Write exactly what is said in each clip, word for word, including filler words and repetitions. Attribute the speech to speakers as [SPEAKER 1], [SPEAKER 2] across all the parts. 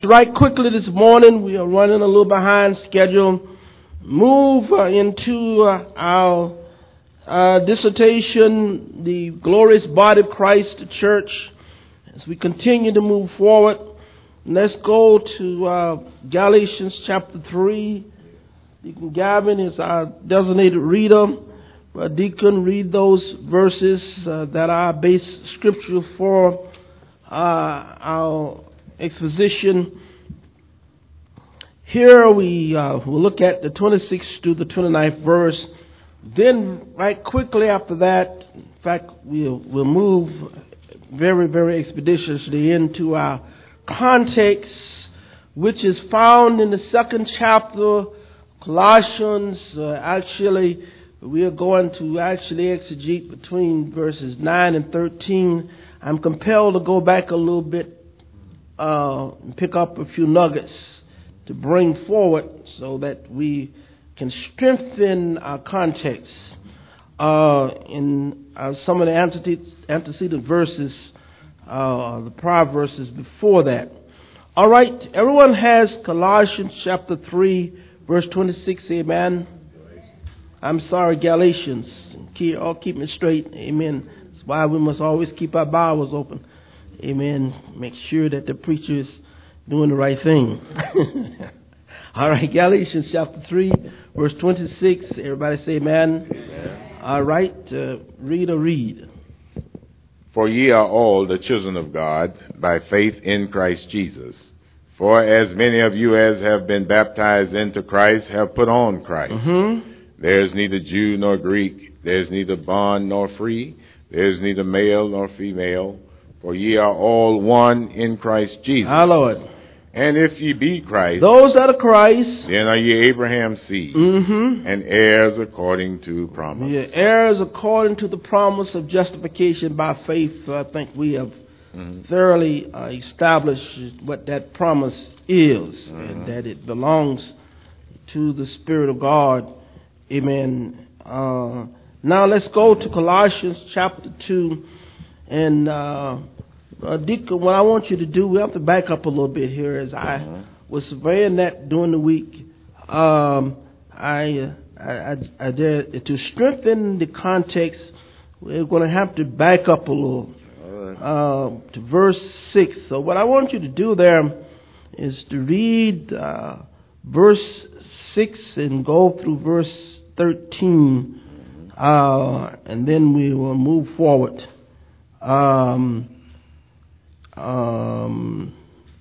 [SPEAKER 1] Right quickly this morning, we are running a little behind schedule. Move uh, into uh, our uh, dissertation, the glorious body of Christ, the church. As we continue to move forward, let's go to uh, Galatians chapter three. Deacon Gavin is our designated reader. Uh, Deacon, read those verses uh, that are base scripture for uh, our exposition. Here we uh, will look at the twenty-sixth to the twenty-ninth verse. Then right quickly after that, in fact, we'll, we'll move very, very expeditiously into our context, which is found in the second chapter, Colossians. Uh, actually, we are going to actually exegete between verses nine and thirteen. I'm compelled to go back a little bit Uh, and pick up a few nuggets to bring forward so that we can strengthen our context uh, in uh, some of the antecedent verses, uh, the prior verses before that. All right, everyone has Colossians chapter three, verse twenty-six, amen. I'm sorry, Galatians. Keep, I'll keep me straight, amen. That's why we must always keep our Bibles open. Amen. Make sure that the preacher is doing the right thing. All right, Galatians chapter three, verse twenty-six. Everybody say amen. Amen. All right, uh, read or read.
[SPEAKER 2] For ye are all the children of God by faith in Christ Jesus. For as many of you as have been baptized into Christ have put on Christ. Mm-hmm. There is neither Jew nor Greek. There is neither bond nor free. There is neither male nor female. For ye are all one in Christ Jesus.
[SPEAKER 1] Our Lord.
[SPEAKER 2] And if ye be Christ,
[SPEAKER 1] those that are Christ,
[SPEAKER 2] then are ye Abraham's seed, mm-hmm. and heirs according to promise.
[SPEAKER 1] Yeah, heirs according to the promise of justification by faith. I think we have mm-hmm. thoroughly uh, established what that promise is, mm-hmm. and that it belongs to the Spirit of God. Amen. Uh, now let's go to Colossians chapter two. And, uh, uh, Deacon, what I want you to do, we have to back up a little bit here. As I uh-huh. was surveying that during the week, um, I, I, I, I did, to strengthen the context, we're going to have to back up a little, right. uh, to verse six. So what I want you to do there is to read, uh, verse six and go through verse thirteen, uh, and then we will move forward. Um, um,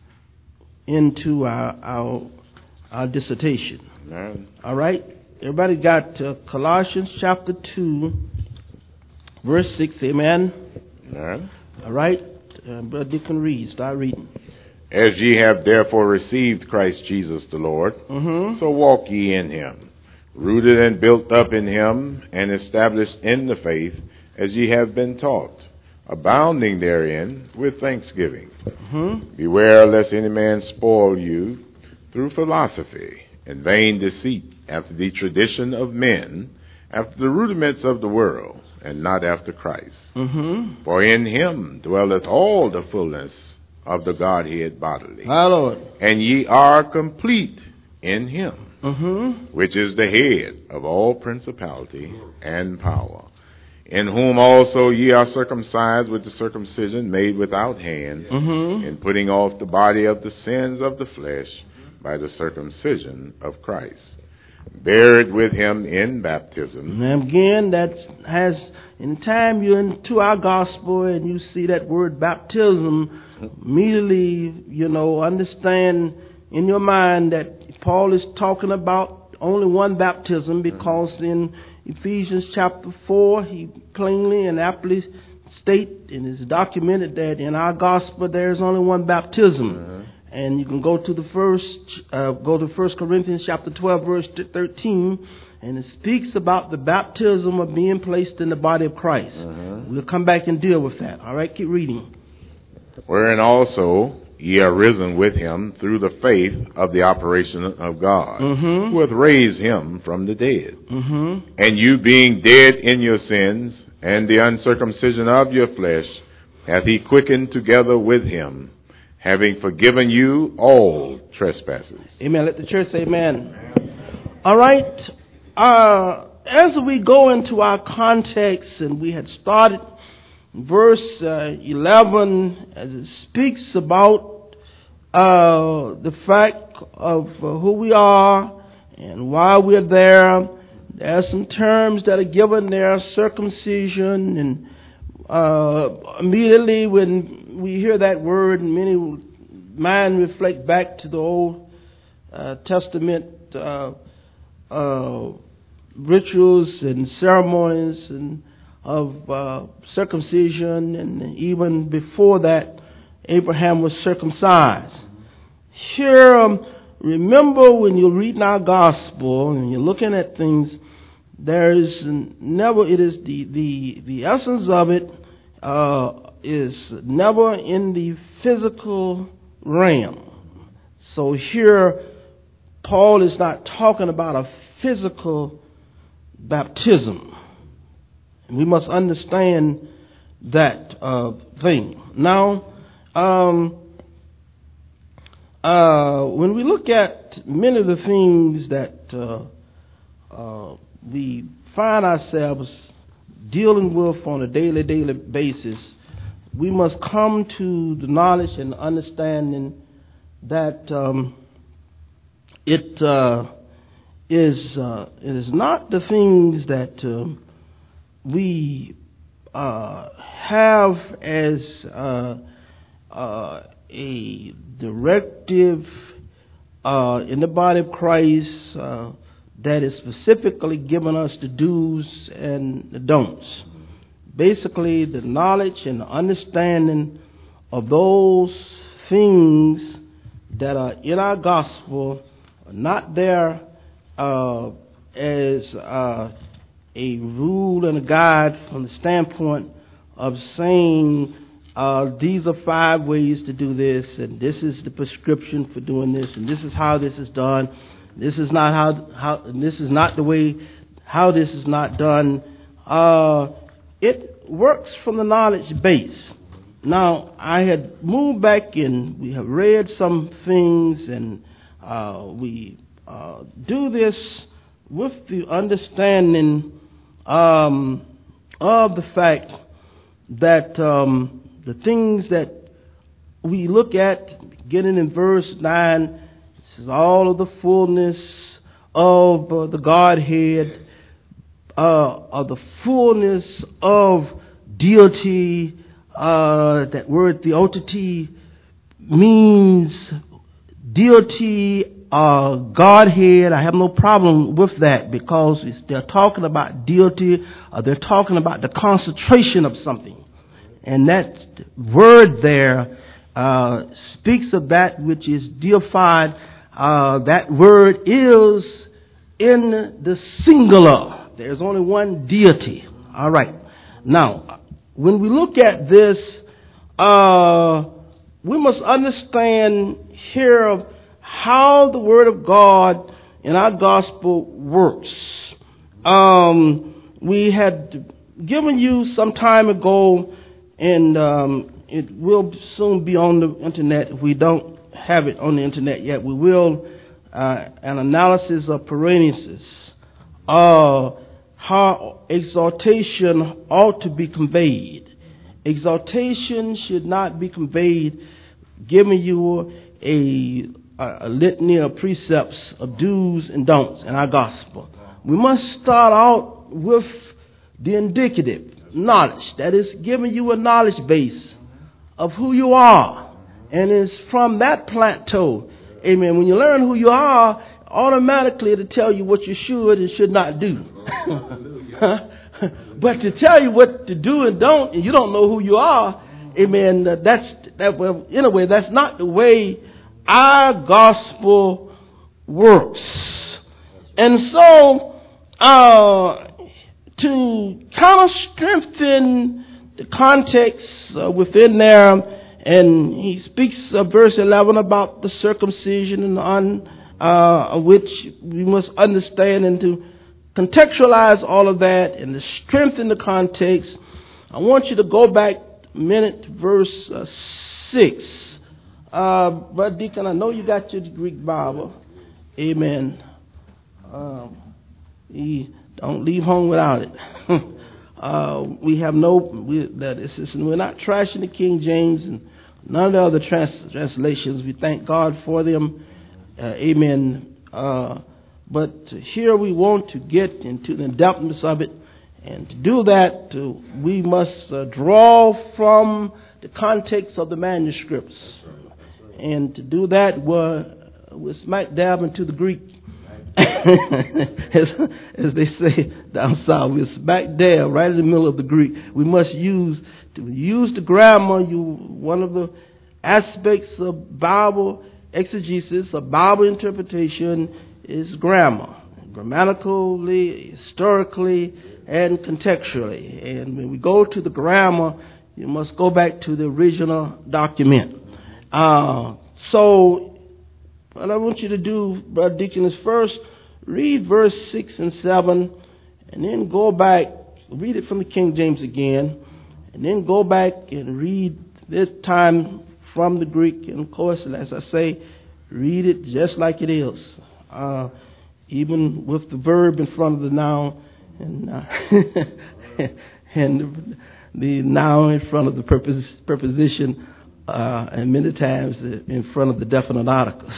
[SPEAKER 1] into our, our, our dissertation. Amen. All right. Everybody got uh, Colossians chapter two, verse six. Amen.
[SPEAKER 2] Amen.
[SPEAKER 1] All right. Uh, Brother Deacon read. Start reading.
[SPEAKER 2] As ye have therefore received Christ Jesus the Lord, mm-hmm. so walk ye in him, rooted and built up in him, and established in the faith as ye have been taught, abounding therein with thanksgiving. Mm-hmm. Beware lest any man spoil you through philosophy and vain deceit, after the tradition of men, after the rudiments of the world, and not after Christ. Mm-hmm. For in him dwelleth all the fullness of the Godhead bodily.
[SPEAKER 1] Our Lord.
[SPEAKER 2] And ye are complete in him, mm-hmm. which is the head of all principality and power, in whom also ye are circumcised with the circumcision made without hand, mm-hmm. in putting off the body of the sins of the flesh by the circumcision of Christ, buried with him in baptism.
[SPEAKER 1] And again, that has, in time you're into our gospel and you see that word baptism, immediately, you know, understand in your mind that Paul is talking about only one baptism, because mm-hmm. in Ephesians chapter four, he plainly and aptly state, and is documented, that in our gospel there is only one baptism. Uh-huh. And you can go to the first, uh, go to First Corinthians chapter twelve, verse thirteen, and it speaks about the baptism of being placed in the body of Christ. Uh-huh. We'll come back and deal with that. All right, keep reading.
[SPEAKER 2] Wherein also ye are risen with him through the faith of the operation of God, mm-hmm. who hath raised him from the dead. Mm-hmm. And you being dead in your sins, and the uncircumcision of your flesh, hath he quickened together with him, having forgiven you all trespasses.
[SPEAKER 1] Amen. Let the church say amen. All right. Uh, as we go into our context, and we had started verse uh, eleven, as it speaks about uh, the fact of uh, who we are and why we're there. There are some terms that are given there, circumcision, and uh, immediately when we hear that word, many mind reflect back to the Old uh, Testament uh, uh, rituals and ceremonies and of uh, circumcision, and even before that, Abraham was circumcised. Here, um, remember when you're reading our gospel and you're looking at things, there is never, it is the, the, the essence of it uh, is never in the physical realm. So here, Paul is not talking about a physical baptism. We must understand that uh, thing. Now, um, uh, when we look at many of the things that uh, uh, we find ourselves dealing with on a daily, daily basis, we must come to the knowledge and understanding that um, it uh, is uh, it is not the things that uh, we uh, have as uh, uh, a directive uh, in the body of Christ uh, that is specifically given us the do's and the don'ts. Basically, the knowledge and the understanding of those things that are in our gospel are not there uh, as uh, a rule and a guide from the standpoint of saying uh, these are five ways to do this, and this is the prescription for doing this, and this is how this is done. This is not how how and this is not the way how this is not done. Uh, it works from the knowledge base. Now, I had moved back and we have read some things, and uh, we uh, do this with the understanding um, of the fact that um, the things that we look at, beginning in verse nine, this is all of the fullness of uh, the Godhead, uh, of the fullness of deity. Uh, that word theotity means deity, uh, Godhead. I have no problem with that, because it's, they're talking about deity, uh, they're talking about the concentration of something. And that word there uh, speaks of that which is deified. Uh, that word is in the singular. There's only one deity. All right. Now, when we look at this, uh, we must understand here of how the Word of God in our gospel works. Um, we had given you some time ago, and um, it will soon be on the internet. If we don't have it on the internet yet, we will, uh, an analysis of Paraenesis. Uh, how exaltation ought to be conveyed. Exaltation should not be conveyed giving you a, a, a litany of precepts of do's and don'ts in our gospel. We must start out with the indicative knowledge, that is giving you a knowledge base of who you are. And it's from that plateau, amen, when you learn who you are, automatically it'll tell you what you should and should not do. But to tell you what to do and don't, and you don't know who you are, amen, that's, that, well, in a way, that's not the way our gospel works. And so, uh, to kind of strengthen the context uh, within there, and he speaks of verse eleven about the circumcision and on uh, which we must understand, and to contextualize all of that and to strengthen the context. I want you to go back a minute to verse uh, six Uh, Brother Deacon, I know you got your Greek Bible. Amen. Um, you don't leave home without it. uh, we have no, we, that is, we're not trashing the King James and none of the other trans- translations. We thank God for them. Uh, amen. Uh, but here we want to get into the depthness of it. And to do that, uh, we must uh, draw from the context of the manuscripts. And to do that, we're, we're smack dab into the Greek. as, as they say down south, we're smack dab right in the middle of the Greek. We must use to use the grammar. You one of the aspects of Bible exegesis, of Bible interpretation, is grammar, grammatically, historically, and contextually. And when we go to the grammar, you must go back to the original document. Uh, so, what I want you to do, Brother Deacon, is first read verse six and seven, and then go back, read it from the King James again, and then go back and read this time from the Greek. And of course, as I say, read it just like it is, uh, even with the verb in front of the noun, and uh, and the, the noun in front of the purpose, preposition. Uh, and many times in front of the definite articles.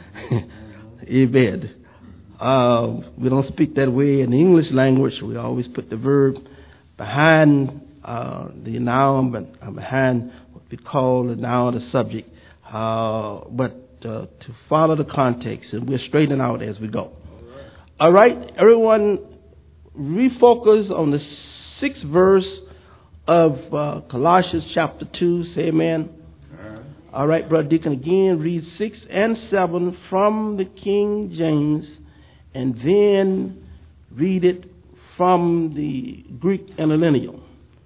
[SPEAKER 1] Amen. Uh, we don't speak that way in the English language. We always put the verb behind uh, the noun, but behind what we call the noun, the subject. Uh, but uh, to follow the context, and we're straightening out as we go. All right, everyone, refocus on the sixth verse of uh, Colossians chapter two. Say amen. All right, Brother Deacon, again, read six and seven from the King James, and then read it from the Greek interlinear.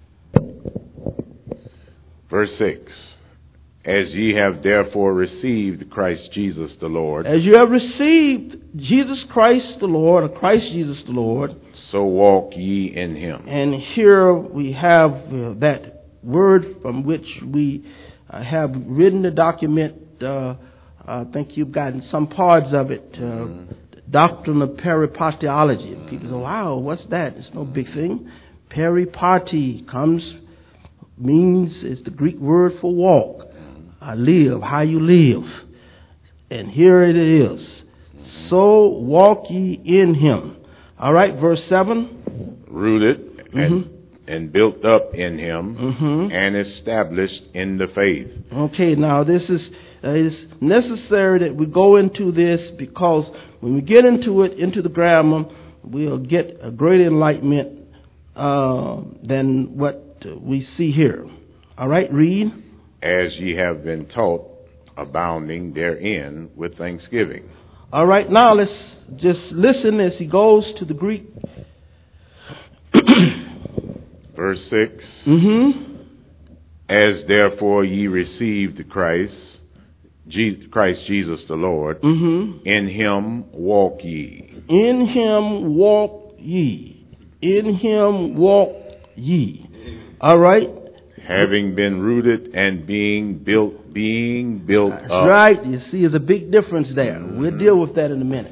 [SPEAKER 2] Verse six. As ye have therefore received Christ Jesus the Lord.
[SPEAKER 1] As you have received Jesus Christ the Lord, or Christ Jesus the Lord.
[SPEAKER 2] So walk ye in him.
[SPEAKER 1] And here we have uh, that word from which we I have written the document. Uh, I think you've gotten some parts of it. Uh, mm-hmm. Doctrine of peripartiology. People say, wow, what's that? It's no big thing. Periparty comes, means, is the Greek word for walk. I live, how you live. And here it is. Mm-hmm. So walk ye in him. All right, verse seven.
[SPEAKER 2] Rooted and mm-hmm. and built up in him,
[SPEAKER 1] mm-hmm.
[SPEAKER 2] and established in the faith.
[SPEAKER 1] Okay, now this is uh, it's necessary that we go into this, because when we get into it, into the grammar, we'll get a greater enlightenment uh, than what we see here. All right, read.
[SPEAKER 2] As ye have been taught, abounding therein with thanksgiving.
[SPEAKER 1] All right, now let's just listen as he goes to the Greek.
[SPEAKER 2] Verse six.
[SPEAKER 1] Mm-hmm.
[SPEAKER 2] As therefore ye received Christ, Je- Christ Jesus the Lord,
[SPEAKER 1] mm-hmm.
[SPEAKER 2] in him walk ye.
[SPEAKER 1] In him walk ye. In him walk ye. All right.
[SPEAKER 2] Having been rooted and being built, being built
[SPEAKER 1] That's
[SPEAKER 2] up.
[SPEAKER 1] right. You see, there's a big difference there. Mm-hmm. We'll deal with that in a minute.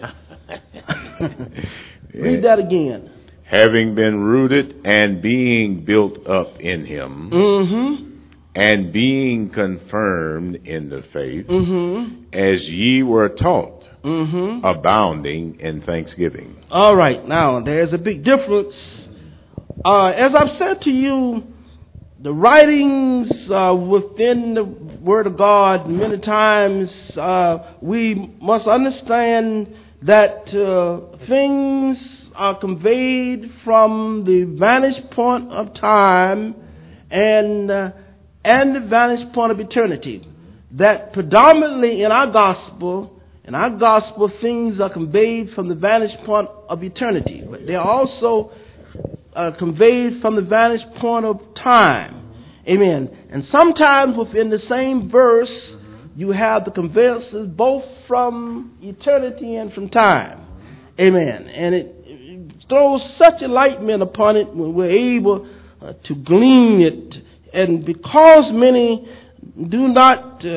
[SPEAKER 1] Read that again.
[SPEAKER 2] Having been rooted and being built up in him,
[SPEAKER 1] mm-hmm.
[SPEAKER 2] and being confirmed in the faith,
[SPEAKER 1] mm-hmm.
[SPEAKER 2] as ye were taught,
[SPEAKER 1] mm-hmm.
[SPEAKER 2] abounding in thanksgiving.
[SPEAKER 1] All right, now there's a big difference. Uh, as I've said to you, the writings uh, within the Word of God, many times uh, we must understand that uh, things are conveyed from the vantage point of time and uh, and the vantage point of eternity. That predominantly in our gospel, in our gospel, things are conveyed from the vantage point of eternity, but they are also uh, conveyed from the vantage point of time. Amen. And sometimes within the same verse, you have the conveyances both from eternity and from time. Amen. And it, it throws such enlightenment upon it when we're able uh, to glean it. And because many do not uh,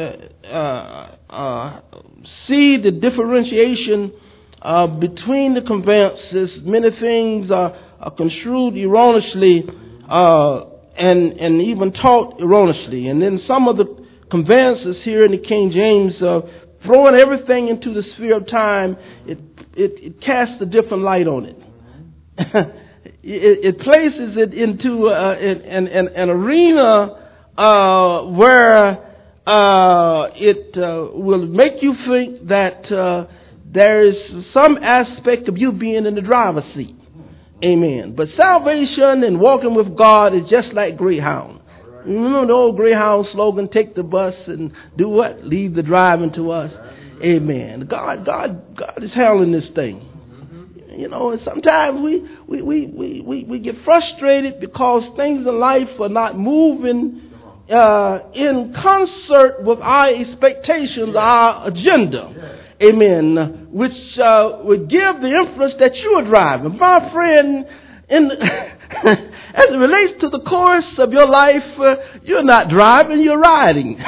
[SPEAKER 1] uh, uh, see the differentiation uh, between the conveyances. Many things are, are construed erroneously uh, and and even taught erroneously. And then some of the conveyances here in the King James, uh, throwing everything into the sphere of time, it it, it casts a different light on it. it, it places it into uh, an, an, an arena uh, where uh, it uh, will make you think that uh, there is some aspect of you being in the driver's seat. Amen. But salvation and walking with God is just like Greyhound. You remember the old Greyhound slogan, take the bus and do what? Leave the driving to us. Amen. God, God, God is handling this thing. You know, and sometimes we, we, we, we, we, we get frustrated because things in life are not moving uh, in concert with our expectations, our agenda. Amen. Which uh, would give the influence that you are driving. My friend, in the as it relates to the course of your life, uh, you're not driving, you're riding.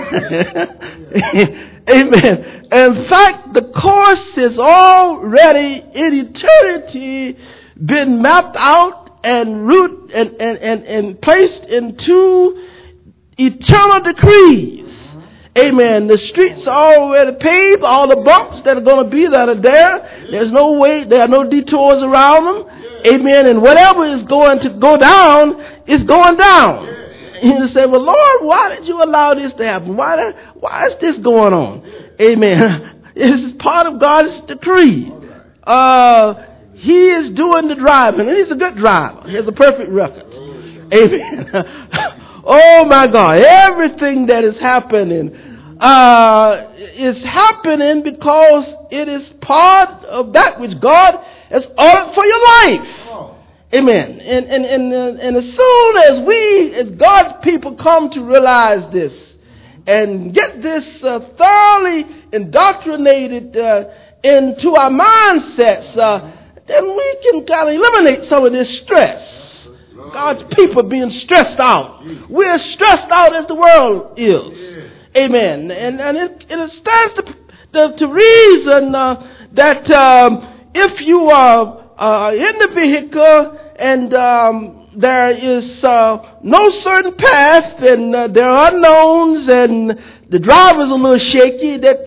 [SPEAKER 1] Amen. In fact, the course is already in eternity been mapped out and root and, and, and, and placed into eternal decrees. Amen. The streets are already paved. All the bumps that are going to be that are there. There's no way. There are no detours around them. Amen. And whatever is going to go down is going down. And you say, well, Lord, why did you allow this to happen? Why, why is this going on? Amen. This is part of God's decree. Uh, he is doing the driving. And he's a good driver. He has a perfect record. Amen. Oh my God. Everything that is happening uh, is happening because it is part of that which God has ordered for your life. Amen. And, and, and, uh, and as soon as we, as God's people, come to realize this and get this uh, thoroughly indoctrinated uh, into our mindsets, uh, then we can kind of eliminate some of this stress. God's people being stressed out. We're stressed out as the world is. Amen. And, and it, it stands to, to, to reason uh, that um, if you are uh, in the vehicle and um, there is uh, no certain path and uh, there are unknowns and the driver's a little shaky, that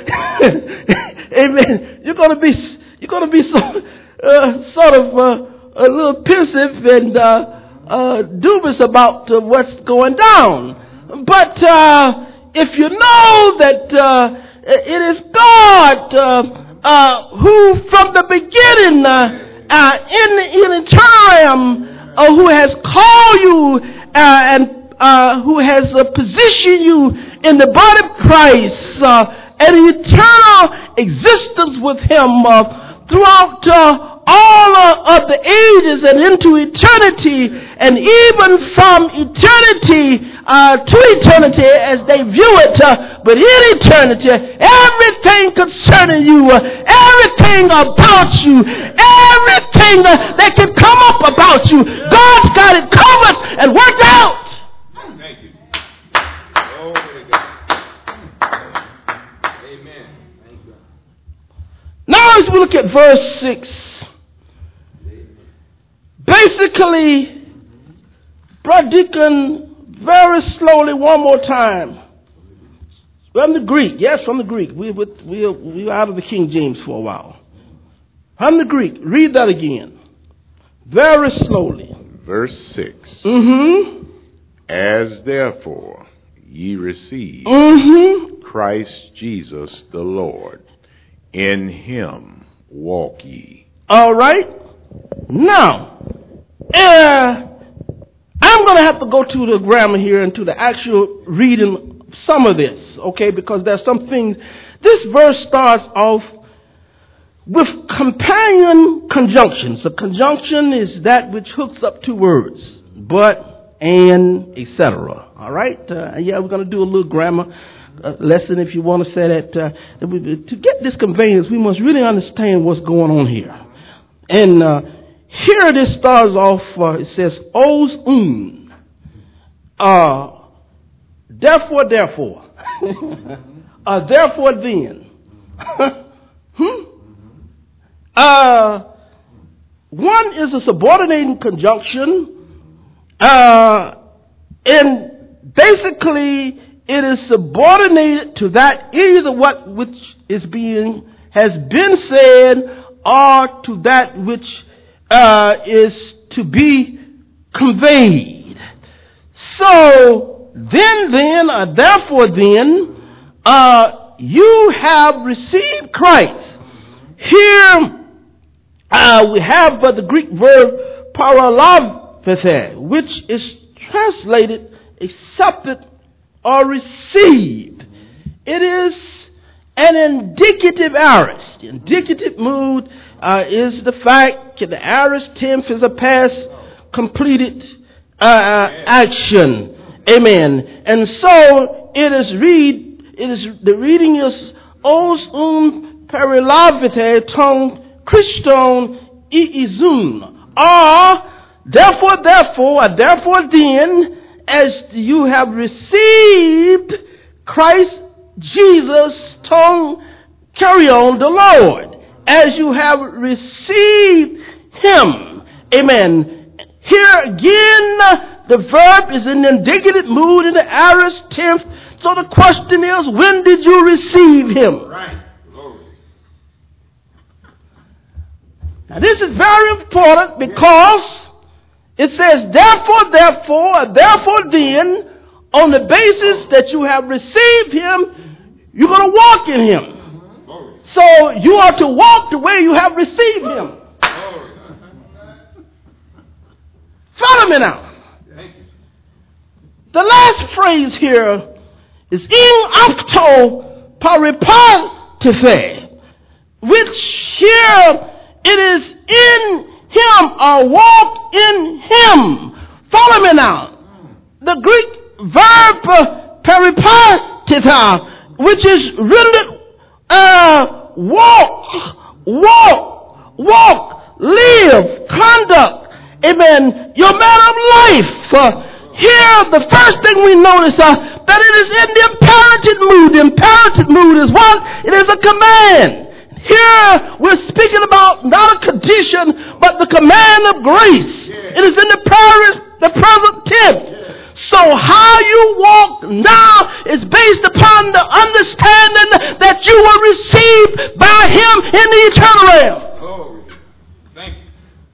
[SPEAKER 1] uh, amen, you're going to be you're going to be so, uh, sort of uh, a little pensive and uh, uh, dubious about uh, what's going down. But uh, if you know that uh, it is God uh, uh, who, from the beginning, uh, uh, in in time, uh, who has called you uh, and uh, who has uh, positioned you in the body of Christ, uh, an eternal existence with Him uh, throughout. Uh, all of the ages and into eternity, and even from eternity uh, to eternity as they view it, uh, but in eternity, everything concerning you, uh, everything about you, everything uh, that can come up about you, God's got it covered and worked out.
[SPEAKER 2] Thank you. Glory to God. Amen. Thank you.
[SPEAKER 1] Now as we look at verse six, basically, Brother Deacon, very slowly, one more time. From the Greek, yes, from the Greek. We we we we were out of the King James for a while. From the Greek, read that again, very slowly.
[SPEAKER 2] Verse six.
[SPEAKER 1] Mm-hmm.
[SPEAKER 2] As therefore ye receive
[SPEAKER 1] mm-hmm.
[SPEAKER 2] Christ Jesus the Lord, in Him walk ye.
[SPEAKER 1] All right. Now. Uh, I'm going to have to go to the grammar here and to the actual reading some of this, okay, because there's some things. This verse starts off with companion conjunctions. A conjunction is that which hooks up two words, but, and, et cetera. All right? Uh, yeah, we're going to do a little grammar uh, lesson if you want to say that. Uh, that we, to get this conveyance, we must really understand what's going on here. And, uh, here this starts off, uh, it says, Os un. Uh, therefore, therefore. uh, therefore then. hmm? uh, one is a subordinating conjunction, uh, and basically it is subordinated to that either what which is being has been said or to that which uh, is to be conveyed. So then, then, or therefore then, uh, you have received Christ. Here uh, we have but the Greek verb paralambethe, which is translated accepted or received. It is an indicative aorist. The indicative mood uh, is the fact that the aorist tense is a past completed uh, action. Amen. And so it is read. It is the reading is os un paralambethe ton Christon iizun. Or therefore, therefore, or therefore then, as you have received Christ Jesus, tongue, carry on the Lord. As you have received Him. Amen. Here again, the verb is in the indicative mood in the aorist tense. So the question is, when did you receive Him?
[SPEAKER 2] Right.
[SPEAKER 1] Now this is very important because it says, therefore, therefore, therefore then, on the basis that you have received Him, you're going to walk in Him. So you are to walk the way you have received Him. Follow me now. The last phrase here is in afto paripatiphe, which here it is in Him or walk in Him. Follow me now. The Greek verb paripatiphe, which is rendered uh, walk, walk, walk, live, conduct. Amen. Your manner of life. Uh, here, the first thing we notice uh, that it is in the imperative mood. The imperative mood is what? It is a command. Here, we're speaking about not a condition, but the command of grace. Yeah. It is in the, peri- the present tense. Yeah. So how you walk now is based upon the understanding that you were received by Him in the eternal realm.
[SPEAKER 3] Oh, thank you.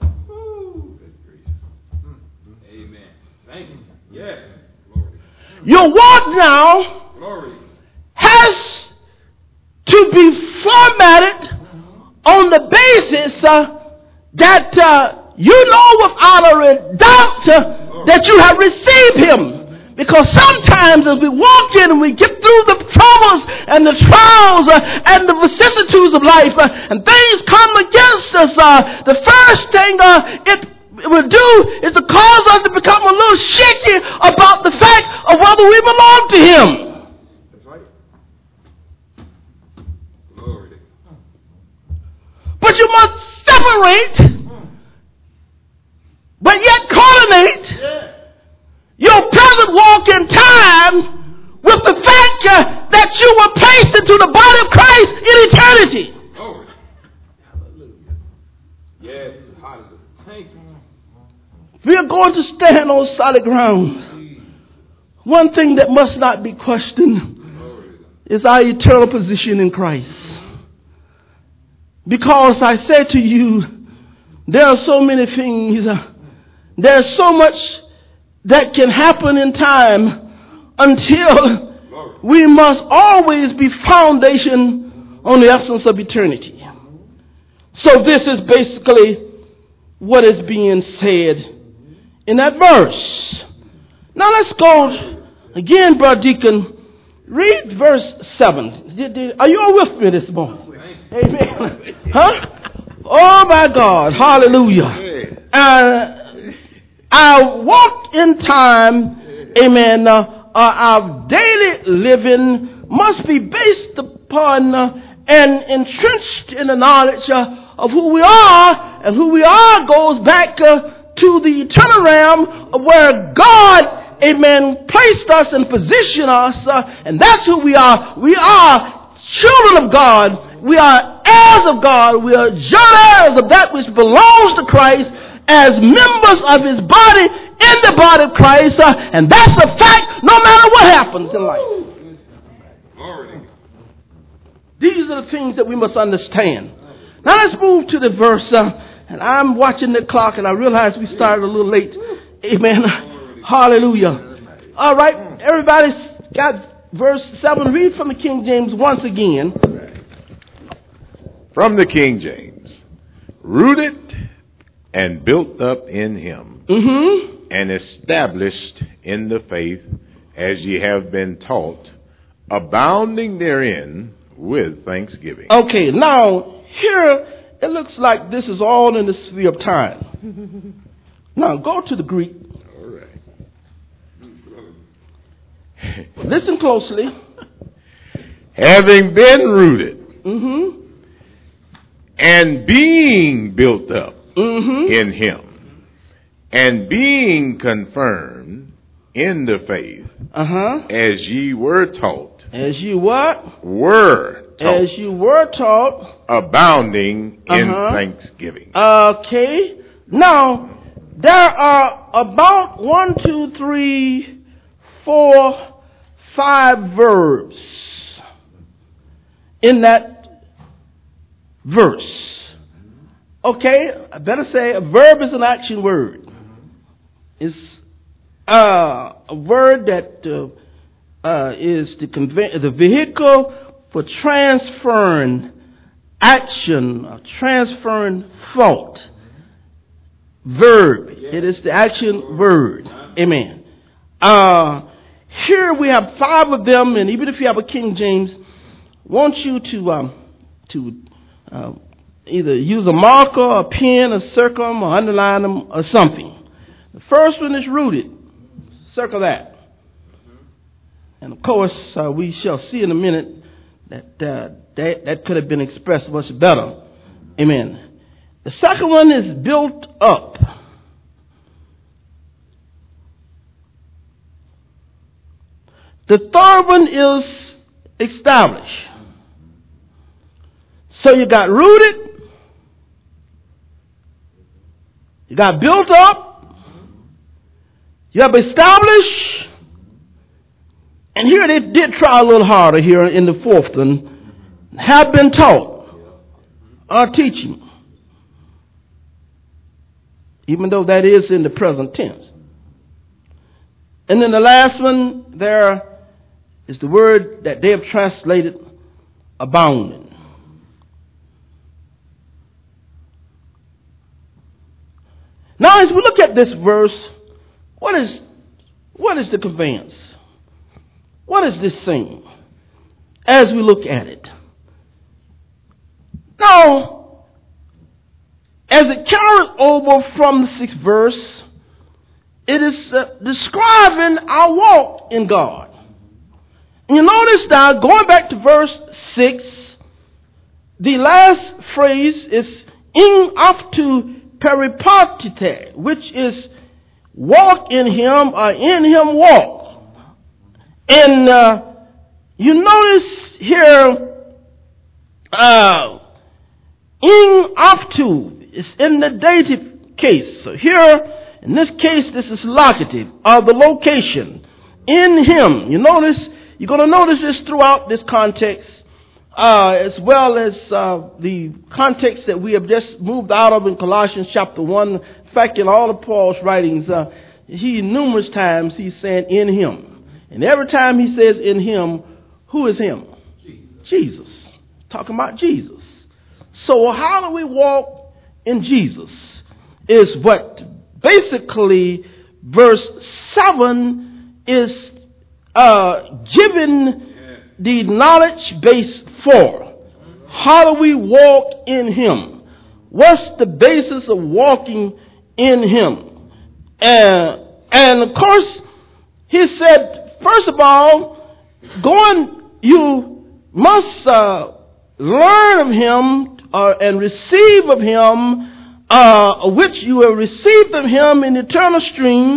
[SPEAKER 3] Amen. Thank you. Yes. Glory.
[SPEAKER 1] Your walk now
[SPEAKER 3] Glory.
[SPEAKER 1] has to be formatted on the basis uh, that uh, you know without a doubt uh, that you have received Him. Because sometimes as we walk in and we get through the troubles and the trials uh, and the vicissitudes of life uh, and things come against us, uh, the first thing uh, it will do is to cause us to become a little shaky about the fact of whether we belong to Him.
[SPEAKER 3] That's right. Glory.
[SPEAKER 1] But you must separate, but yet coordinate
[SPEAKER 3] Yeah.
[SPEAKER 1] your present walk in time with the fact uh, that you were placed into the body of Christ in eternity.
[SPEAKER 3] Glory. Hallelujah. Yes. Hallelujah. Thank you.
[SPEAKER 1] We are going to stand on solid ground. One thing that must not be questioned is our eternal position in Christ. Because I say to you, there are so many things, uh, there's so much that can happen in time until we must always be foundation on the essence of eternity. So this is basically what is being said in that verse. Now let's go again, Brother Deacon. Read verse seven. Did, did, are you all with me this morning? Amen. Huh? Oh my God. Hallelujah. Uh, our walk in time, amen, uh, uh, our daily living must be based upon uh, and entrenched in the knowledge uh, of who we are, and who we are goes back uh, to the eternal realm of where God amen, placed us and positioned us, uh, and that's who we are. We are children of God. We are heirs of God. We are joint heirs of that which belongs to Christ as members of His body in the body of Christ, uh, and that's a fact no matter what happens in life. These are the things that we must understand. Now let's move to the verse, uh, and I'm watching the clock, and I realize we started a little late. Amen. Hallelujah. All right, everybody's got verse seven. Read from the King James once again.
[SPEAKER 2] From the King James. Rooted and built up in Him,
[SPEAKER 1] Mm-hmm.
[SPEAKER 2] and established in the faith as ye have been taught, abounding therein with thanksgiving.
[SPEAKER 1] Okay, now here it looks like this is all in the sphere of time. Now go to the Greek.
[SPEAKER 2] All right.
[SPEAKER 1] Listen closely.
[SPEAKER 2] Having been rooted
[SPEAKER 1] Mm-hmm.
[SPEAKER 2] and being built up
[SPEAKER 1] Mm-hmm.
[SPEAKER 2] in Him, and being confirmed in the faith
[SPEAKER 1] Uh-huh.
[SPEAKER 2] as ye were taught,
[SPEAKER 1] As you what?
[SPEAKER 2] were taught,
[SPEAKER 1] As you were taught.
[SPEAKER 2] abounding in
[SPEAKER 1] Uh-huh.
[SPEAKER 2] thanksgiving.
[SPEAKER 1] Okay. Now, there are about one, two, three, four, five verbs in that verse. Okay, I better say a verb is an action word. It's uh, a word that uh, uh, is the, conve- the vehicle for transferring action, or transferring thought. Verb. It is the action word. Amen. Uh, here we have five of them, and even if you have a King James, I want you to um, to uh, either use a marker, a pen, or circle them, or underline them, or something. The first one is rooted. Circle that. And of course, uh, we shall see in a minute that, uh, that that could have been expressed much better. Amen. The second one is built up. The third one is established. So you got rooted. You got built up. You have established. And here they did try a little harder here in the fourth one. Have been taught or teaching. Even though that is in the present tense. And then the last one there is the word that they have translated abounding. Now, as we look at this verse, what is what is the conveyance? What is this thing? As we look at it. Now, as it carries over from the sixth verse, it is uh, describing our walk in God. And you notice now, going back to verse six, the last phrase is in after peripatite, which is walk in Him or in Him walk. And uh, you notice here, uh, in after is in the dative case. So here, in this case, this is locative, or the location. In Him. You notice, you're going to notice this throughout this context, uh, as well as uh, the context that we have just moved out of in Colossians chapter one. In fact, in all of Paul's writings, uh, he numerous times he's saying in Him. And every time he says in Him, who is Him? Jesus. Jesus. Talking about Jesus. So how do we walk in Jesus? Is what basically verse seven is uh, given the knowledge base for. How do we walk in Him? What's the basis of walking in Him? And, and of course, he said, first of all, going, you must uh, learn of Him uh, and receive of Him, uh, which you have received of Him in eternal stream,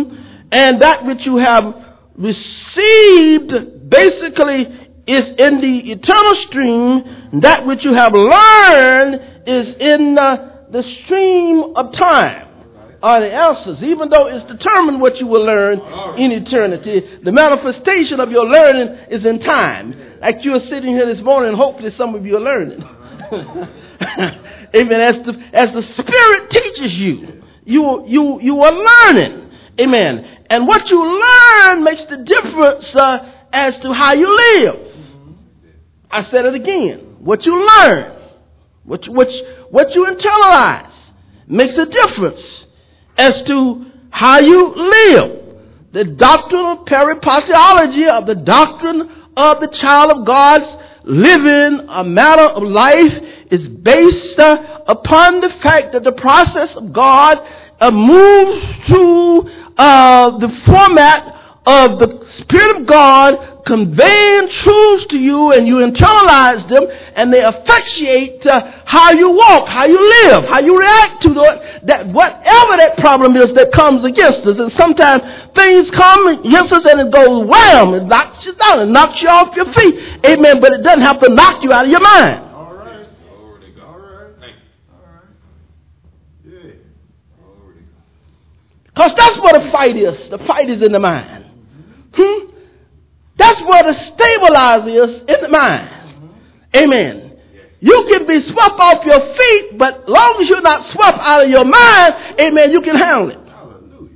[SPEAKER 1] And that which you have received basically is in the eternal stream. That which you have learned is in uh, the stream of time. Are the answers, even though it's determined what you will learn in eternity, the manifestation of your learning is in time. Like you are sitting here this morning, hopefully some of you are learning. Amen. As the, as the Spirit teaches you, you, you, you are learning. Amen. And what you learn makes the difference uh, as to how you live. I said it again. What you learn, what you, what you, what you internalize makes a difference as to how you live. The doctrinal peripateology of the doctrine of the child of God's living a matter of life is based uh, upon the fact that the process of God uh, moves through uh, the format of the Spirit of God conveying truths to you, and you internalize them, and they effectuate uh, how you walk, how you live, how you react to the, that whatever that problem is that comes against us. And sometimes things come against us and it goes wham, it knocks you down, it knocks you off your feet. Amen. But it doesn't have to knock you out of your mind.
[SPEAKER 3] All right. Glory to God. All right. Thank you. All right. Yeah. Glory to God.
[SPEAKER 1] Because that's what the fight is. The fight is in the mind. Hmm? That's where the stabilizer is in the mind. Mm-hmm. Amen. Yes. You can be swept off your feet, but as long as you're not swept out of your mind, amen, you can handle it.
[SPEAKER 3] Hallelujah.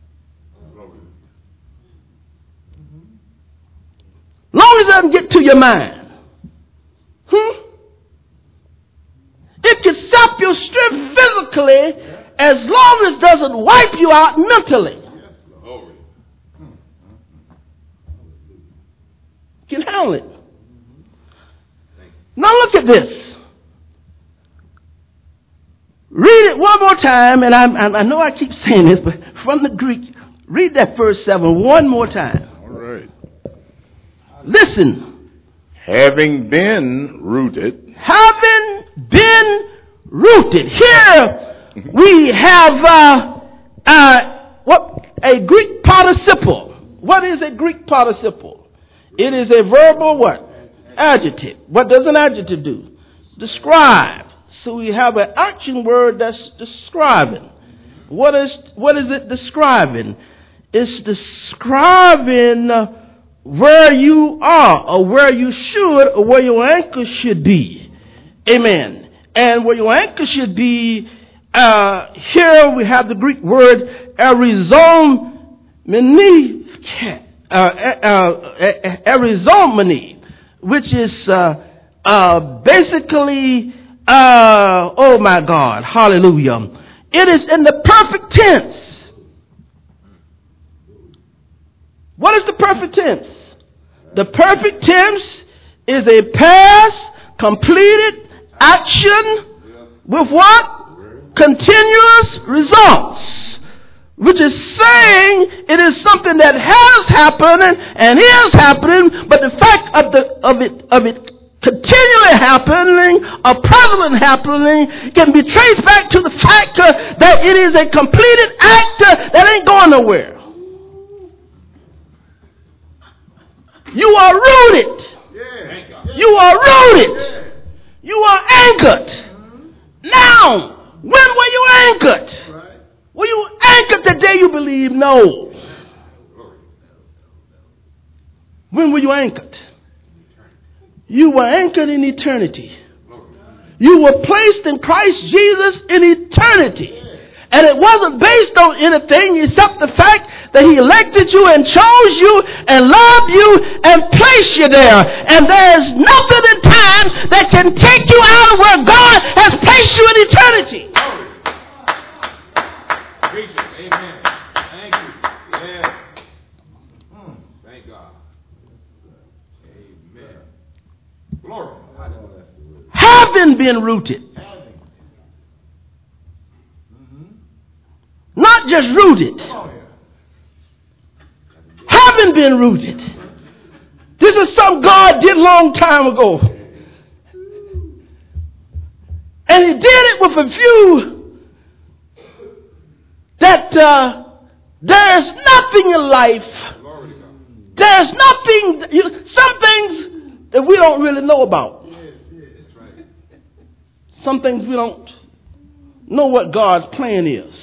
[SPEAKER 3] Mm-hmm.
[SPEAKER 1] Long as it doesn't get to your mind. Hmm? It can sap your strength physically, yeah, as long as it doesn't wipe you out mentally. Can handle it. Now look at this. Read it one more time, and I, I know I keep saying this, but from the Greek, read that verse seven one more time.
[SPEAKER 2] All right.
[SPEAKER 1] Listen.
[SPEAKER 2] Having been rooted.
[SPEAKER 1] Having been rooted. Here we have uh, uh, what a Greek participle. What is a Greek participle? It is a verbal what? Adjective. What does an adjective do? Describe. So we have an action word that's describing. What is what is it describing? It's describing where you are, or where you should, or where your anchor should be. Amen. And where your anchor should be, uh, here we have the Greek word erizomeni. Uh, uh, erizomeni, which is uh, uh, basically, uh, oh my God, hallelujah. It is in the perfect tense. What is the perfect tense? The perfect tense is a past completed action with what? Continuous results. Which is saying it is something that has happened and is happening, but the fact of the of it of it continually happening, or presently happening, can be traced back to the fact uh, that it is a completed act uh, that ain't going nowhere. You are rooted.
[SPEAKER 3] Yeah.
[SPEAKER 1] You are rooted. You are anchored. Now, when were you anchored? Were you anchored the day you believe? No. When were you anchored? You were anchored in eternity. You were placed in Christ Jesus in eternity. And it wasn't based on anything except the fact that He elected you and chose you and loved you and placed you there. And there's nothing in time that can take you out of where God has placed you in eternity.
[SPEAKER 3] Amen. Thank you. Yeah. Mm, thank God. Amen. Glory.
[SPEAKER 1] Having been rooted.
[SPEAKER 3] Mm-hmm.
[SPEAKER 1] Not just rooted.
[SPEAKER 3] Oh, yeah.
[SPEAKER 1] Having been rooted. This is something God did a long time ago. And He did it with a view that uh, There's nothing in life. There's nothing, you know, some things that we don't really know about. Some things we don't know what God's plan is.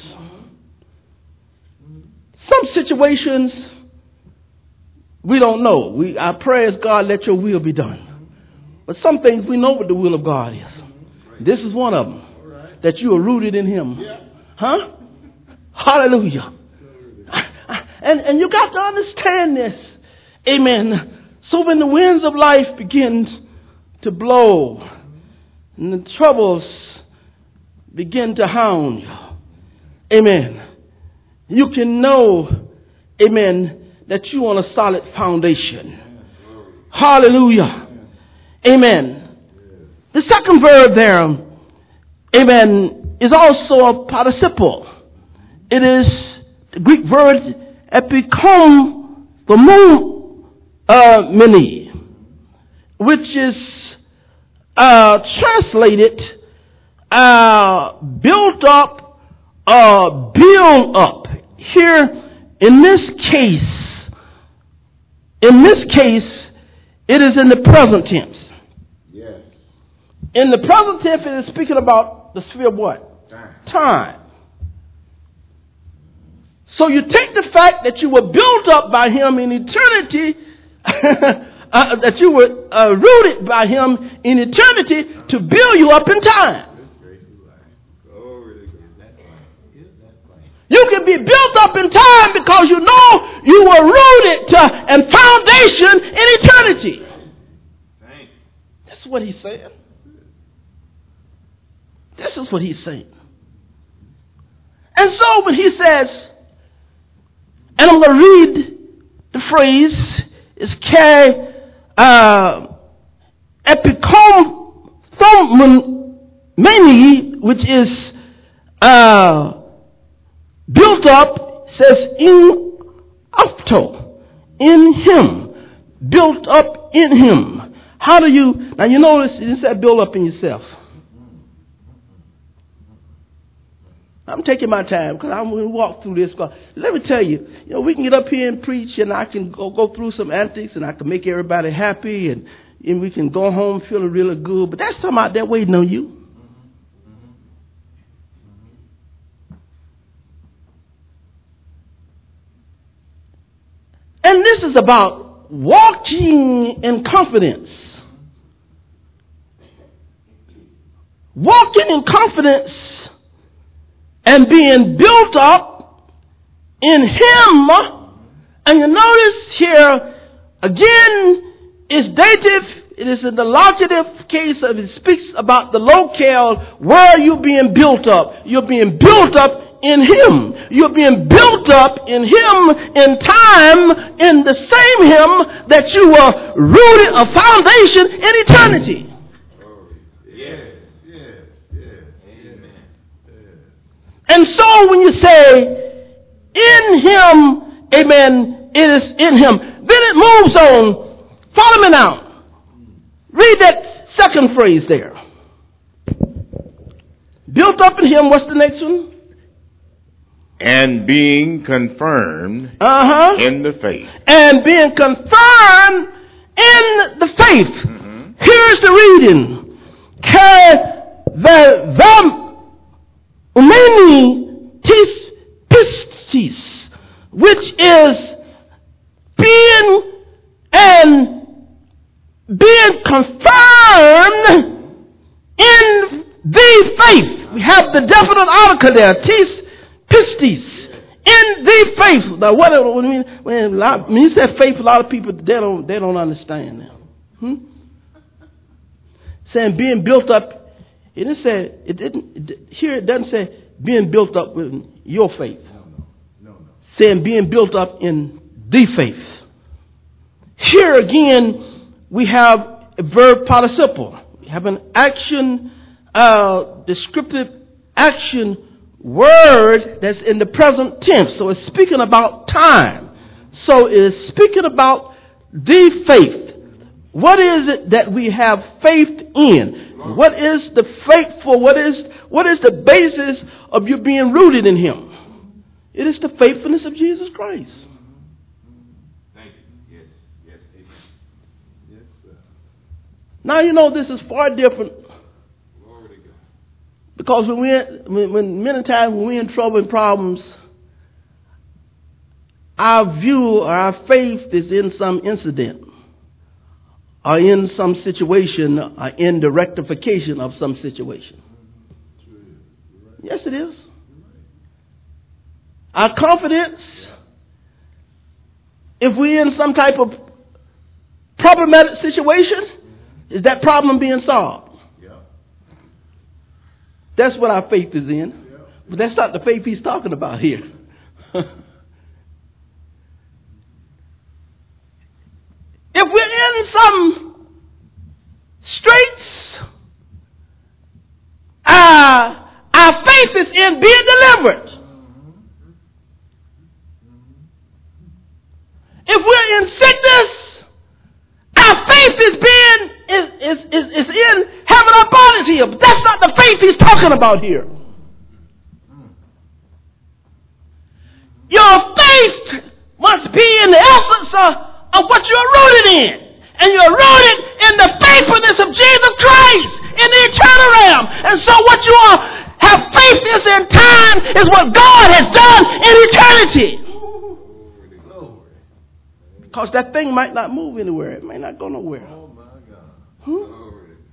[SPEAKER 1] Some situations we don't know. We, our prayer is, God, let your will be done. But some things we know what the will of God is. This is one of them. That you are rooted in Him. Huh? Hallelujah. And, and you got to understand this. Amen. So when the winds of life begin to blow and the troubles begin to hound you, amen, you can know, amen, that you're on a solid foundation. Hallelujah. Amen. The second verb there, amen, is also a participle. It is the Greek word epikomenomeni, uh, many, which is uh, translated uh, built up, uh, build up. Here, in this case, in this case, it is in the present tense.
[SPEAKER 2] Yes.
[SPEAKER 1] In the present tense, it is speaking about the sphere of what?
[SPEAKER 2] Time.
[SPEAKER 1] Time. So you take the fact that you were built up by Him in eternity, uh, that you were uh, rooted by Him in eternity to build you up in time. You can be built up in time because you know you were rooted uh, and foundation in eternity. That's what He's saying. This is what He's saying. And so when He says, and I'm going to read the phrase, is K uh, epikomenomeni, which is uh, built up, says in afto, in Him, built up in Him. How do you, now you notice it didn't say build up in yourself. I'm taking my time because I'm going to walk through this. Let me tell you, you know, we can get up here and preach, and I can go, go through some antics, and I can make everybody happy, and, and we can go home feeling really good. But there's something out there waiting on you. And this is about walking in confidence. Walking in confidence and being built up in Him. And you notice here, again, it's dative. It is in the locative case of it speaks about the locale where you're being built up. You're being built up in Him. You're being built up in Him in time, in the same Him that you were rooted, a foundation in eternity. And so when you say, in Him, amen, it is in Him. Then it moves on. Follow me now. Read that second phrase there. Built up in Him, what's the next one?
[SPEAKER 2] And being confirmed
[SPEAKER 1] uh-huh.
[SPEAKER 2] in the faith.
[SPEAKER 1] And being confirmed in the faith. Mm-hmm. Here's the reading. Ke the them Many pistis, which is being and being confirmed in the faith. We have the definite article there, tis pistis, in the faith. Now, what do you mean? When, when you say faith, a lot of people they don't they don't understand that. Hmm? Saying being built up. It didn't say, it didn't, it, here it doesn't say being built up with your faith. No, no, no, no. Saying being built up in the faith. Here again, we have a verb participle. We have an action, uh, descriptive action word that's in the present tense. So it's speaking about time. So it's speaking about the faith. What is it that we have faith in? What is the faith for? What is what is the basis of you being rooted in Him? It is the faithfulness of Jesus Christ.
[SPEAKER 3] Thank you. Yes. Yes. Amen. Yes, sir.
[SPEAKER 1] Now you know this is far different.
[SPEAKER 3] Glory to God.
[SPEAKER 1] Because when we're, when, when many times when we're in trouble and problems, our view or our faith is in some incident, or in some situation, or in the rectification of some situation. Yes, it is. Our confidence, if we're in some type of problematic situation, is that problem being solved? That's what our faith is in. But that's not the faith he's talking about here. If we're in some straits, uh, our faith is in being delivered. If we're in sickness, our faith is being is, is, is, is in having our bodies healed. But that's not the faith he's talking about here. Your faith must be in the essence of of what you're rooted in. And you're rooted in the faithfulness of Jesus Christ in the eternal realm. And so what you are, have faith is in time is what God has done in eternity. Because that thing might not move anywhere. It may not go nowhere.
[SPEAKER 3] Oh my God.
[SPEAKER 1] Hmm?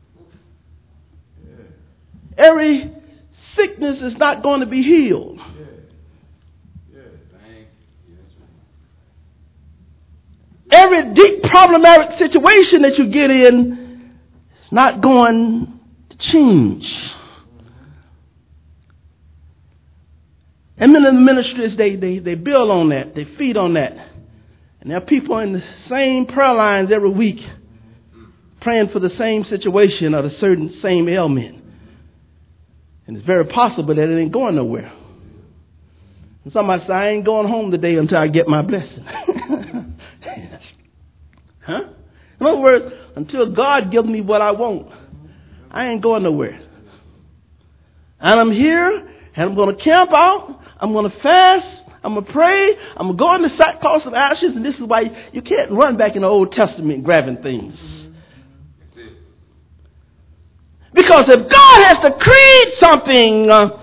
[SPEAKER 1] Every sickness is not going to be healed. Every deep problematic situation that you get in is not going to change. And many of the ministries, they, they, they build on that. They feed on that. And there are people in the same prayer lines every week praying for the same situation or the certain same ailment. And it's very possible that it ain't going nowhere. And somebody say, I ain't going home today until I get my blessing. Huh? In other words, until God gives me what I want, I ain't going nowhere. And I'm here, and I'm going to camp out, I'm going to fast, I'm going to pray, I'm going to go into sackcloth of ashes, and this is why you can't run back in the Old Testament grabbing things. Because if God has decreed something, uh,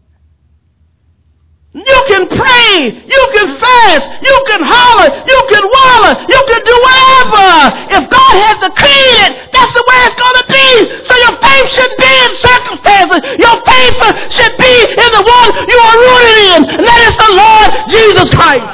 [SPEAKER 1] you can pray, you can fast, you can holler, you can waller, you can do whatever. If God has decreed it, that's the way it's going to be. So your faith should be in circumstances. Your faith should be in the one you are rooted in, and that is the Lord Jesus Christ.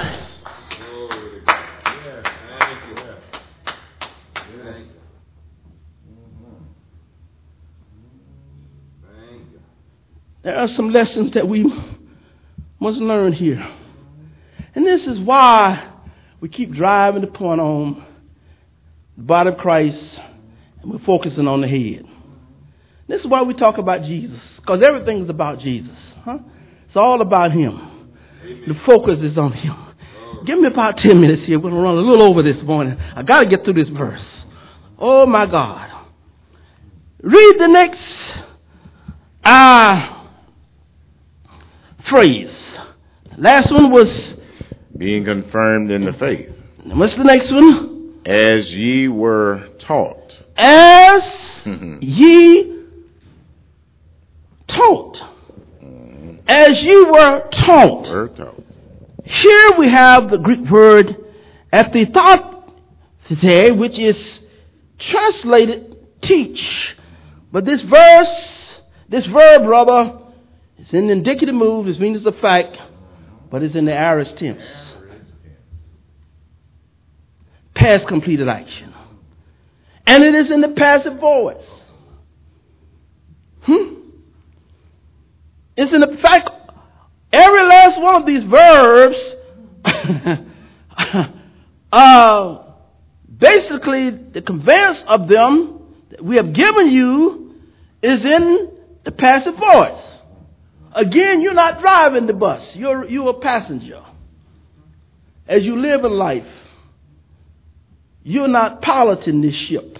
[SPEAKER 1] There are some lessons that we must learn here. And this is why we keep driving the point on the body of Christ and we're focusing on the head. This is why we talk about Jesus, because everything is about Jesus. Huh? It's all about Him. The focus is on Him. Give me about ten minutes here. We're going to run a little over this morning. I got to get through this verse. Oh my God. Read the next uh, phrase. Last one was
[SPEAKER 2] being confirmed in the faith.
[SPEAKER 1] What's the next one?
[SPEAKER 2] As ye were taught.
[SPEAKER 1] As ye taught. As you were taught.
[SPEAKER 2] Were taught.
[SPEAKER 1] Here we have the Greek word epithete, which is translated teach. But this verse, this verb, brother, is in the indicative mood. This means it's a fact, but it's in the aorist tense. Past completed action. And it is in the passive voice. Hmm? It's in the fact, every last one of these verbs, uh, basically the conveyance of them that we have given you is in the passive voice. Again, you're not driving the bus. You're, you're a passenger. As you live in life, you're not piloting this ship.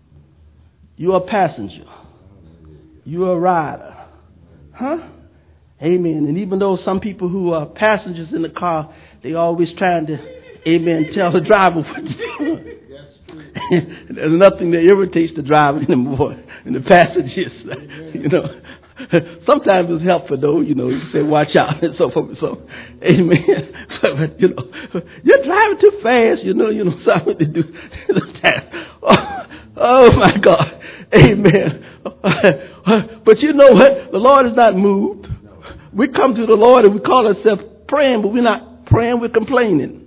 [SPEAKER 1] You're a passenger. You're a rider. Huh? Amen. And even though some people who are passengers in the car, they always trying to, amen, tell the driver what to do. There's nothing that irritates the driver anymore than the passengers. You know, sometimes it's helpful though. You know, you say watch out and so forth. So, amen. But, you know, you're driving too fast. You know, you know something to do. oh, oh my God, amen. But you know what? The Lord is not moved. We come to the Lord and we call ourselves praying, but we're not praying. We're complaining.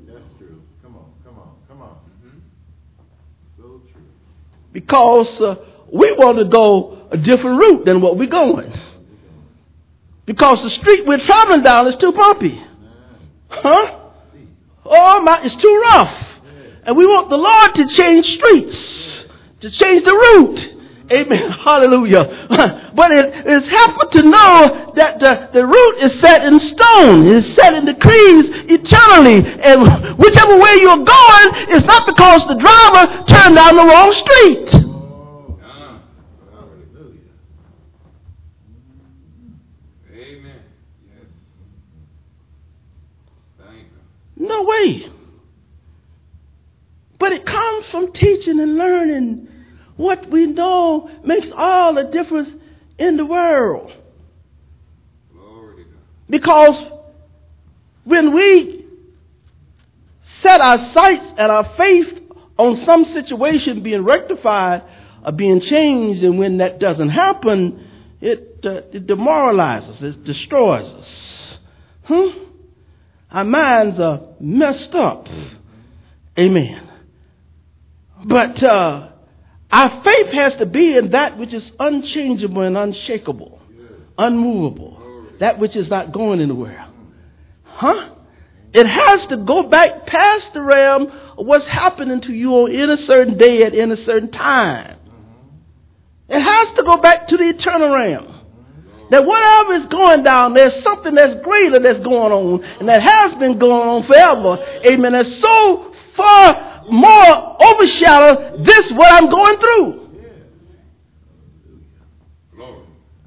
[SPEAKER 1] Because uh, we want to go a different route than what we're going. Because the street we're traveling down is too bumpy. Huh? Oh my, it's too rough. And we want the Lord to change streets, to change the route. Amen. Hallelujah. But it is helpful to know that the, the route is set in stone. It is set in decrees eternally. And whichever way you're going, it's not because the driver turned down the wrong street.
[SPEAKER 3] Oh, hallelujah. Amen. Yes. Thank you.
[SPEAKER 1] No way. But it comes from teaching and learning. What we know makes all the difference in the world.
[SPEAKER 3] Glory to God.
[SPEAKER 1] Because when we set our sights and our faith on some situation being rectified or being changed, and when that doesn't happen, it, uh, it demoralizes, it destroys us. Huh? Our minds are messed up. Amen. But, uh, our faith has to be in that which is unchangeable and unshakable, unmovable, that which is not going anywhere. Huh? It has to go back past the realm of what's happening to you in a certain day at in a certain time. It has to go back to the eternal realm. That whatever is going down, there's something that's greater that's going on, and that has been going on forever. Amen. That's so far more overshadow this what I'm going through.
[SPEAKER 3] Lord.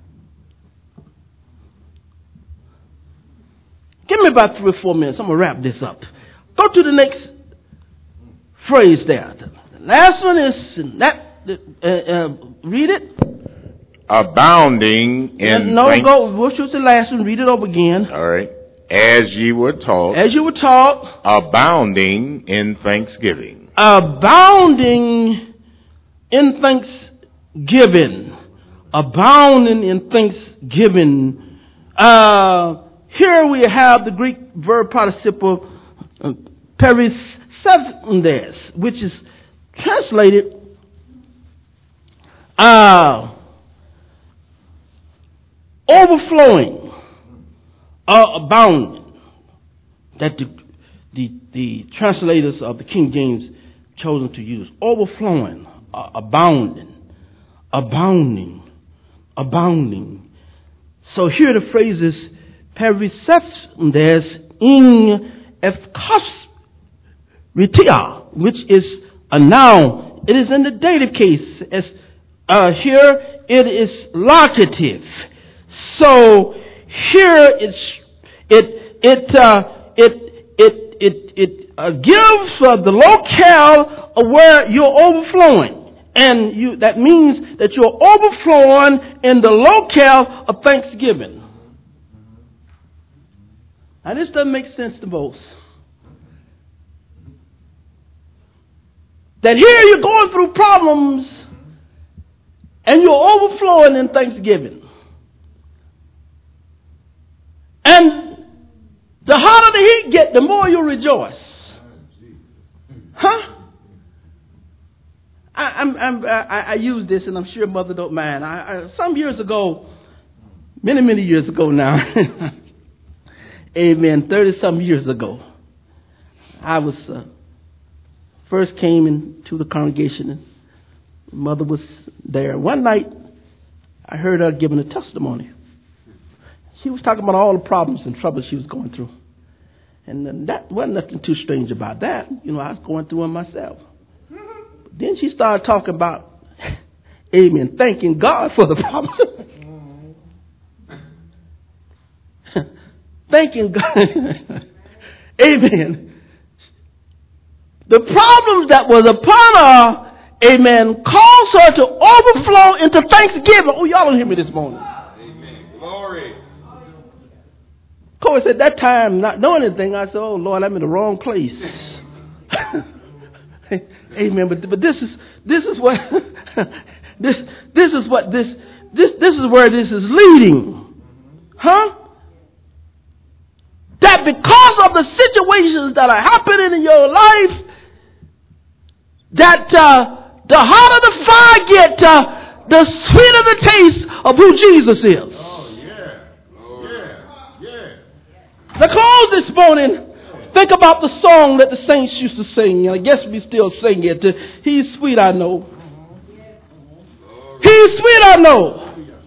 [SPEAKER 1] Give me about three or four minutes. I'm going to wrap this up. Go to the next phrase there. The last one is that. Uh, uh, read it.
[SPEAKER 2] Abounding in
[SPEAKER 1] no,
[SPEAKER 2] thanks-
[SPEAKER 1] go. What was the last one? Read it over again.
[SPEAKER 2] All right. As ye were taught.
[SPEAKER 1] As you were taught.
[SPEAKER 2] Abounding in thanksgiving.
[SPEAKER 1] Abounding in thanksgiving. Abounding in thanksgiving. Uh, here we have the Greek verb participle uh, perisephondes, which is translated uh, overflowing or abounding. That the, the the translators of the King James chosen to use. Overflowing, uh, abounding, abounding, abounding. So here the phrase is perisephondes in efkosritia, which is a noun. It is in the dative case. As uh, here it is locative. So here it's it it uh, it it it it uh, gives uh, the locale of where you're overflowing, and you that means that you're overflowing in the locale of thanksgiving. Now this doesn't make sense to most. That here you're going through problems and you're overflowing in thanksgiving. And the hotter the heat get, the more you rejoice. Huh? I, I'm, I'm, I, I use this, and I'm sure Mother don't mind. I, I, some years ago, many, many years ago now, amen, thirty-some years ago, I was uh, first came into the congregation, and Mother was there. One night, I heard her giving a testimony. She was talking about all the problems and troubles she was going through. And that wasn't nothing too strange about that. You know, I was going through them myself. But then she started talking about, amen, thanking God for the problems. thanking God. Amen. The problems that was upon her, amen, caused her to overflow into thanksgiving. Oh, y'all don't hear me this morning.
[SPEAKER 3] Amen. Glory.
[SPEAKER 1] Of course, at that time, not knowing anything, I said, oh, Lord, I'm in the wrong place. Amen. But but this is this is what this this is what this this this is where this is leading. Huh? That because of the situations that are happening in your life, that uh, the hotter the fire get, uh, the sweeter the taste of who Jesus is.
[SPEAKER 3] Oh, yeah. Oh, yeah. Yeah.
[SPEAKER 1] To close this morning, think about the song that the saints used to sing, and I guess we still sing it. He's sweet, I know. He's sweet, I know.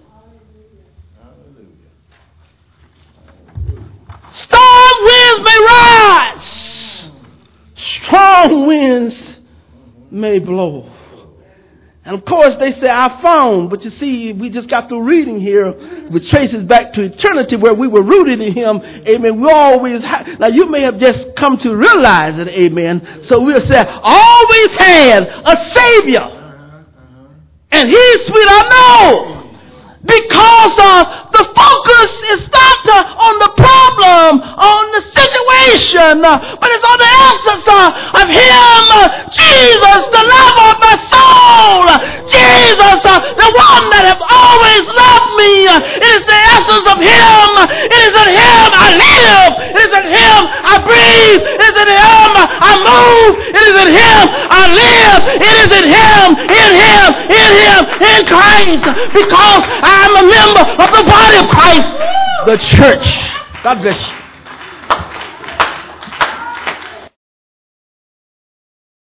[SPEAKER 1] Storm winds may rise, strong winds may blow. And of course they say, I found, but you see, we just got through reading here, which traces back to eternity where we were rooted in Him. Amen. We always, ha- now you may have just come to realize it. Amen. So we'll say, always had a Savior. And He's sweet, I know. Because uh, the focus is not uh, on the problem, on the situation, uh, but it's on the essence uh, of Him, uh, Jesus, the lover of my soul, Jesus, uh, the one that has always loved me. Uh, it is the essence of Him. It is in Him I live. It is in Him I breathe. It is in Him I move. It is in Him I live. It is in Him, in Him, in Him, in Christ. Because I'm a member of the body of Christ, the church. God bless you.